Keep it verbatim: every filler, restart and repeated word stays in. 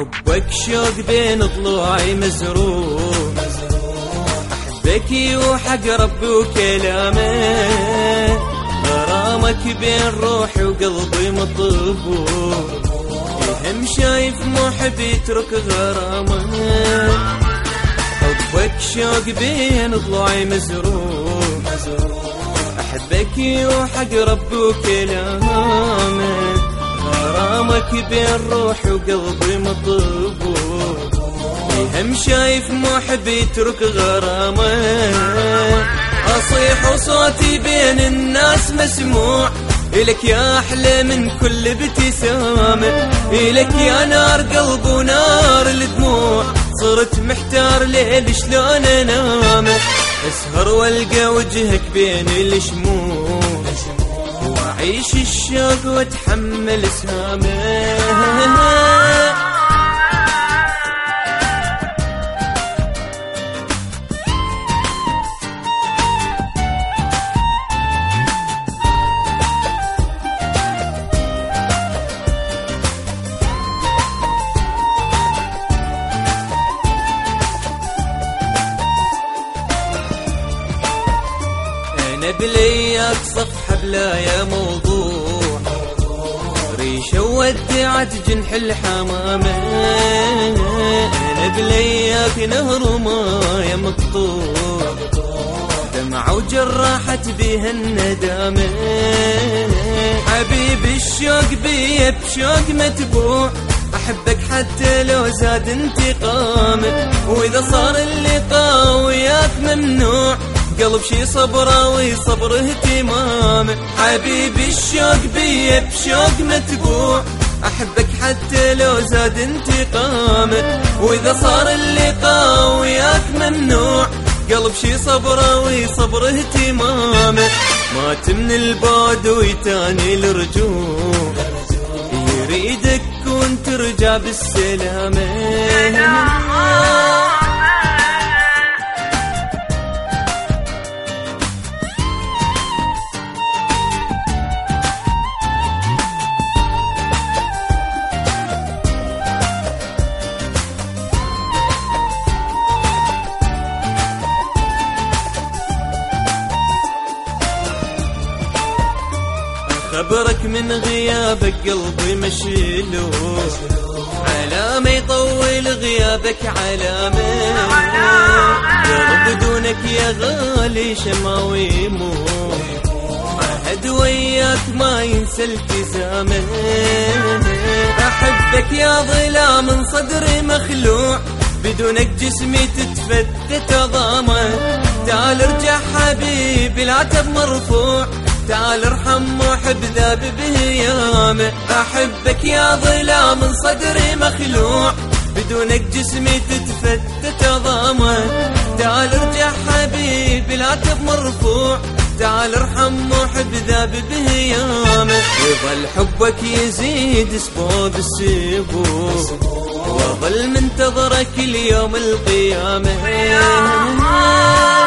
حبك شوق بين ضلوعي مزروع، أحبك وحق ربي وكلامه، غرامك بين روحي وقلبي مطبوع، يهم شايف محب يترك غرامه. حبك شوق بين ضلوعي مزروع، أحبك وحق ربي وكلامه، غرامك بين روحي وقلبي مطبوع، يهم شايف محب يترك غرامه. أصيح وصوتي بين الناس مسموع، إلك يا أحلى من كل ابتسامة، إلك يا نار قلب ونار الدموع، صرت محتار ليل شلون انام، اسهر والقى وجهك بين الشموع، واعيش الشوق واتحمل سهامه. أنا بلياك صفحة بلا يا موضوع، ريشة ودعت جنح الحمامة، أنا بلياك نهر مايا مقطوع، دمعة وجراحت بيها الندامة، حبيبي الشوق بيا بشوق متبوع، أحبك حتى لو زاد انتقامك، وإذا صار اللقاء وياك ممنوع، قلب شي صبره وصبره اهتمامه، حبيبي الشوق بيا بشوق متبوع، أحبك حتى لو زاد انتقامه، وإذا صار اللقاء وياك ممنوع، قلب شي صبره وصبره اهتمامه، مات من البعد ويتاني الرجوع، يريدك كون ترجع بالسلامة. خبرك من غيابك قلبي مشلول، علامة يطول غيابك علامة، قلب دونك يا غالي شماوي يموت، عهد وياك ما ينسى التزامه، أحبك يا ظلام من صدري مخلوع، بدونك جسمي تتفتت عظامه، تعال ارجع حبيبي العتب مرفوع، تعال ارحم محب ذاب بهيامه، أحبك يا ظلام من صدري مخلوع، بدونك جسمي تتفتت عظامه، تعال ارجع حبيبي العتب مرفوع، تعال ارحم محب ذاب بهيامه، يظل حبك يزيد اسبوع بالسبوع، واظل منتظرك اليوم القيامه.